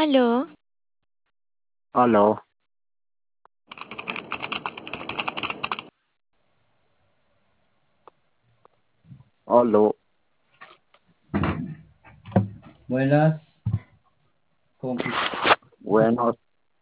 Aló, Aló, aló, Buenas, con- bueno,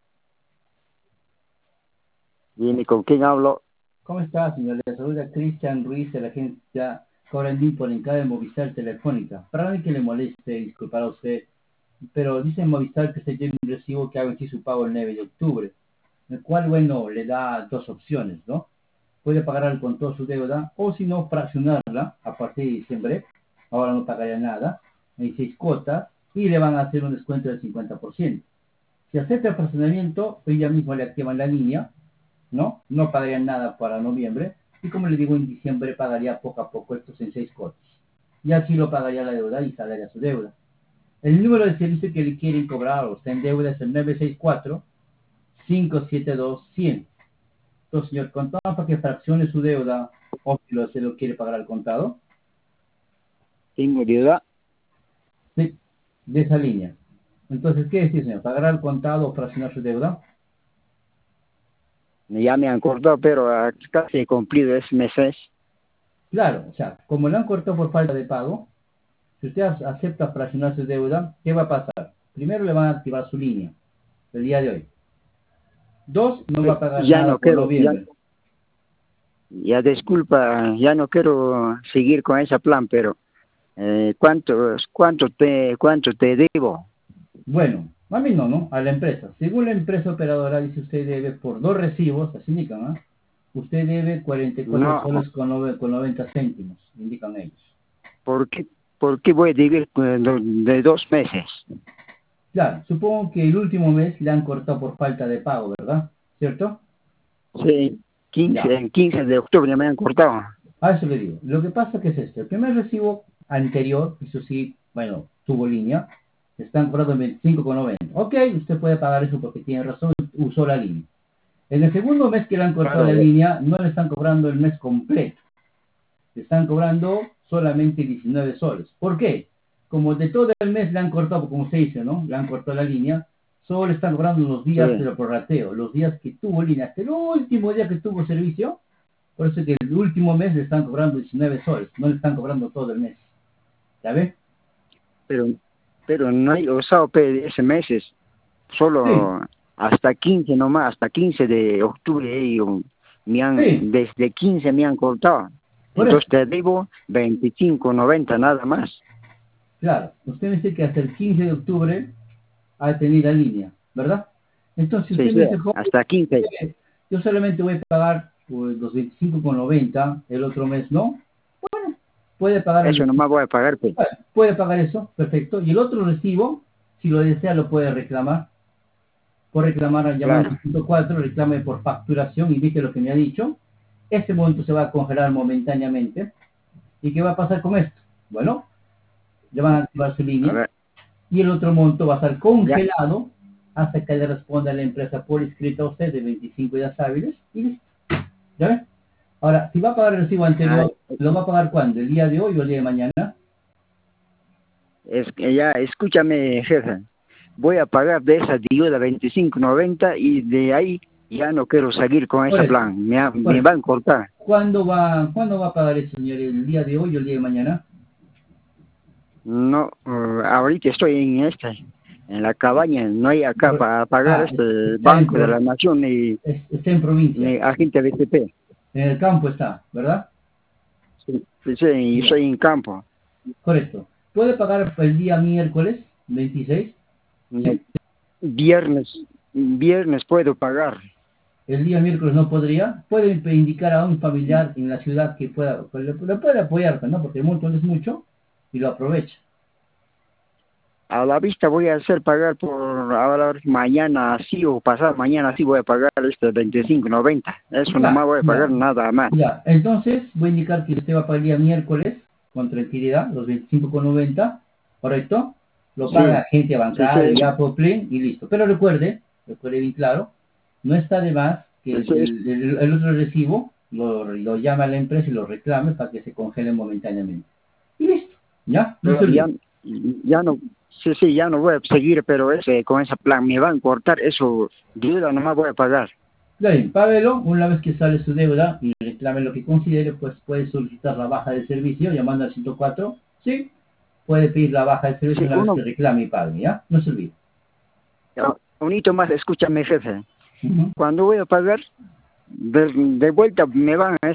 dime con quién hablo. ¿cómo está, señor? Le saluda Cristian Ruiz de la agencia Corendín por encargo de Movistar Telefónica. Para mí que le moleste, disculpar a usted, pero dice Movistar que usted tiene un recibo que ha vencido su pago el 9 de octubre, el cual, bueno, le da dos opciones, ¿no? Puede pagar con toda su deuda o, si no, fraccionarla a partir de diciembre. Ahora no pagaría nada, en 6 cuotas, y le van a hacer un descuento del 50%. Si acepta el fraccionamiento, ella misma le activan la línea, ¿no? No pagarían nada para noviembre. Y como le digo, en diciembre pagaría poco a poco estos en 6 cuotas. Y así lo pagaría la deuda y saldría su deuda. El número de servicio que le quieren cobrar o está en deuda es el 964-572-100. Entonces, señor, contado para que fraccione su deuda o si se lo quiere pagar al contado, Tengo duda. de esa línea. Entonces, ¿qué decir, señor? ¿Pagar al contado o fraccionar su deuda? Ya me han cortado, pero casi he cumplido ese mes. Claro, o sea, como le han cortado por falta de pago, si usted acepta fraccionar su deuda, ¿qué va a pasar? Primero le van a activar su línea el día de hoy. Dos, no va a pagar Ya nada no por quiero, noviembre. ya disculpa, ya no quiero seguir con ese plan, pero cuánto te debo? Bueno, a mí no, ¿no? A la empresa. Según la empresa operadora, dice usted debe por dos recibos, así indican, ¿ah? Usted debe 44 No, soles con 90 céntimos, indican ellos. ¿por qué, por qué voy a vivir de 2 meses? Claro, supongo que el último mes le han cortado por falta de pago, ¿verdad? ¿Cierto? Sí, Ya. en 15 de octubre me han cortado. A eso le digo. Lo que pasa que es esto. El primer recibo anterior, eso sí, bueno, tuvo línea, están cobrando 25,90. Ok, usted puede pagar eso porque tiene razón, usó la línea. En el segundo mes que le han cortado la Claro, línea, no le están cobrando el mes completo. Le están cobrando solamente 19 soles. ¿Por qué? Como de todo el mes le han cortado, como se dice, ¿no? Le han cortado la línea, solo le están cobrando los días sí, de prorrateo, los días que tuvo línea, hasta el último día que tuvo servicio. Por eso que el último mes le están cobrando 19 soles, no le están cobrando todo el mes. ¿Ya ves? pero, pero no he usado ese meses, Sí, solo hasta 15 nomás, hasta 15 de octubre ellos sí, desde 15 me han cortado. por eso. Entonces te debo 25,90 nada más. Claro, usted me dice que hasta el 15 de octubre ha tenido la línea, ¿verdad? Entonces Sí, usted sí, me dice, joven, hasta 15. yo solamente voy a pagar pues, los 25,90, el otro mes no. Bueno, puede pagar Eso nomás voy a pagarte. puede pagar eso, perfecto. Y el otro recibo, si lo desea, lo puede reclamar. Puede reclamar llamando Claro. al punto 4, reclame por facturación, indique lo que me ha dicho. Este monto se va a congelar momentáneamente. ¿Y qué va a pasar con esto? Bueno, le van a activar su A línea ver, y el otro monto va a estar ya, congelado hasta que le responda a la empresa por escrito a usted de 25 días hábiles y listo. ¿Ya ves? Ahora, si va a pagar el recibo ah, anterior, ¿lo va a pagar cuándo? ¿El día de hoy o el día de mañana? es que ya, escúchame, jefe. Voy a pagar de esa deuda 25,90 y de ahí ya no quiero seguir con Por ese eso, plan. por Me eso. van a cortar. ¿Cuándo va a pagar eso, señor? ¿El día de hoy o el día de mañana? No, ahorita estoy en la cabaña, no hay acá para pagar este Está Banco de la Nación está en provincia. ni agente BTP. En el campo está, ¿verdad? Sí, sí, sí, y Ya, soy en campo. correcto. ¿Puede pagar el día miércoles 26? No, Sí. viernes, viernes puedo pagar. El día miércoles no podría. Puede indicar a un familiar en la ciudad que pueda, pues, le puede apoyar, ¿no? Porque el monto no es mucho y lo aprovecha. A la vista voy a hacer pagar por ahora mañana así o pasado mañana así voy a pagar este 25,90. Eso Ya, nomás voy a pagar ya, nada más. ya. Entonces voy a indicar que usted va a pagar el día miércoles con tranquilidad, los 25,90, ¿correcto? Lo paga Sí, agente sí, sí, bancario, ya por Plin y listo. Pero recuerde bien claro, no está de más que eso es. el otro recibo lo llame a la empresa y lo reclame para que se congele momentáneamente. Y listo, ¿ya? No se Pero ya, olvide. ya no. Sí, sí, ya no voy a seguir, pero con ese plan me van a cortar eso, deuda nomás voy a pagar. Bien, páguelo, una vez que sale su deuda y reclame lo que considere, pues puede solicitar la baja del servicio llamando al 104, sí, puede pedir la baja del servicio Sí, una vez que reclame y pague, ¿ya? No se olvide. bonito más, escúchame, jefe. Ujú. Cuando voy a pagar, de vuelta me van a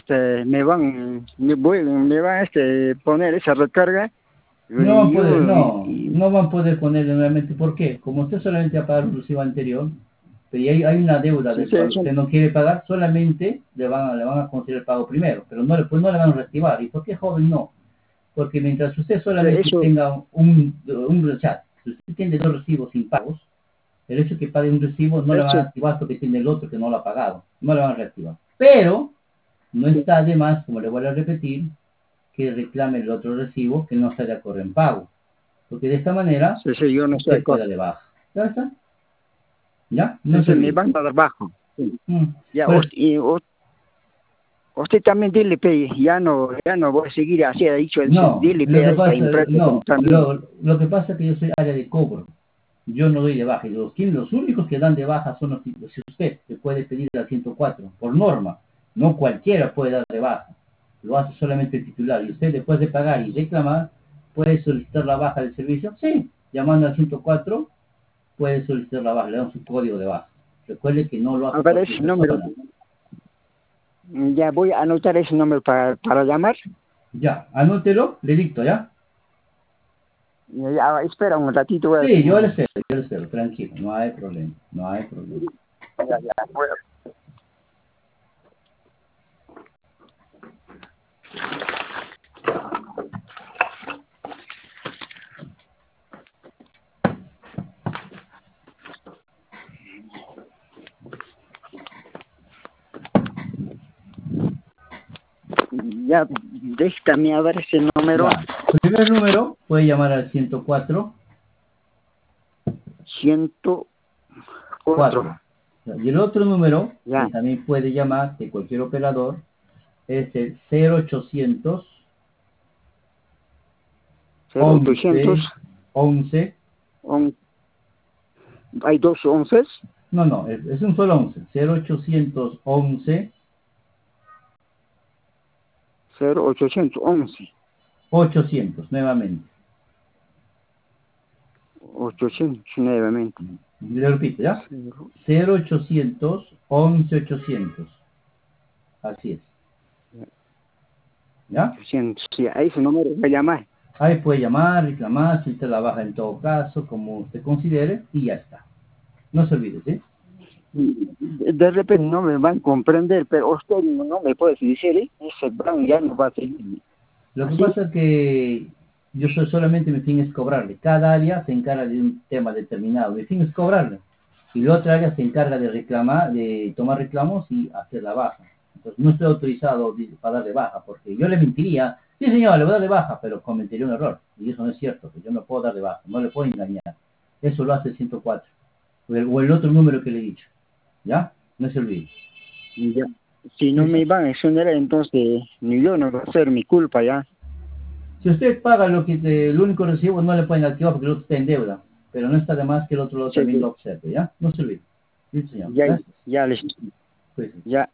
me van a poner esa recarga No van a y poder, yo no van a poder ponerle nuevamente, ¿por qué? Como usted solamente va a pagar un recibo anterior, pero hay una deuda sí, del sí, cual eso, usted no quiere pagar, solamente le van a conceder el pago primero, pero pues no le van a reactivar. ¿Y por qué, joven? No. Porque mientras usted solamente eso, tenga o sea, si usted tiene dos recibos sin pagos, el hecho de que pague un recibo no le van a eso, activar porque tiene el otro que no lo ha pagado, no le van a reactivar. Pero no sí, está de más, como le voy a repetir, que reclame el otro recibo que no está de acuerdo en pago. Porque de esta manera sí, sí, yo no sé, usted queda de baja. ¿Ya está? ¿Ya? sí, No se sí, me olvide. van a dar bajo. Sí. Mm. Ya, Pues, usted también dile, pe, ya no voy a seguir así, ha dicho, no, dile, lo pe, que a esta pasa, empresa no, también. lo que pasa es que yo soy área de cobro. Yo no doy de baja. Y los únicos que dan de baja son si usted que puede pedir al 104 por norma. No cualquiera puede dar de baja. Lo hace solamente el titular. Y usted, después de pagar y reclamar, puede solicitar la baja del servicio. Sí, llamando al 104, puede solicitar la baja. Le dan su código de baja. Recuerde que no lo A hace ver cualquier ese número, persona. ya voy a anotar ese número para llamar. Ya, anótelo, le dicto, ¿ya? Ya, espera un ratito, voy Sí, yo le espero, tranquilo, no hay problema, no hay problema. voy ya, déjame a ver ese número, Ya, primer número, puede llamar al 104, 104, 4. Y el otro número, que ya, también puede llamar de cualquier operador, es el 0800 0800, 11 11, hay dos onces, no, es un solo 11, 0800 11 0811, 800, nuevamente. 800 nuevamente, Le repito, ¿ya? 0, 0800 11 800. Así es. ¿Ya? 800, sí, a ese número voy a llamar. Ahí puede llamar, reclamar, si usted la baja en todo caso, como usted considere, y ya está. No se olvide, ¿sí? De repente no me van a comprender, pero usted no me puede decir, ese plan ya no va a seguir. Lo que ¿Así? pasa es que solamente mi fin es cobrarle. Cada área se encarga de un tema determinado. Mi fin es cobrarle. Y la otra área se encarga de reclamar, de tomar reclamos y hacer la baja. Entonces no estoy autorizado para darle baja, porque yo le mentiría, sí señor, le voy a darle baja, pero cometería un error. Y eso no es cierto, que yo no puedo darle baja, no le puedo engañar. Eso lo hace el 104. O el otro número que le he dicho. ¿Ya? No se olvide. Ya. Si no ¿Listo? me van a exonerar, entonces ni yo no va a ser mi culpa ya. Si usted paga el único recibo, no le pueden activar porque el otro está en deuda. Pero no está de más que el otro lado Sí, también lo sí. observe, ¿ya? No se olvide. Sí, señor. Ya, Gracias. ya les, Cuídese. ya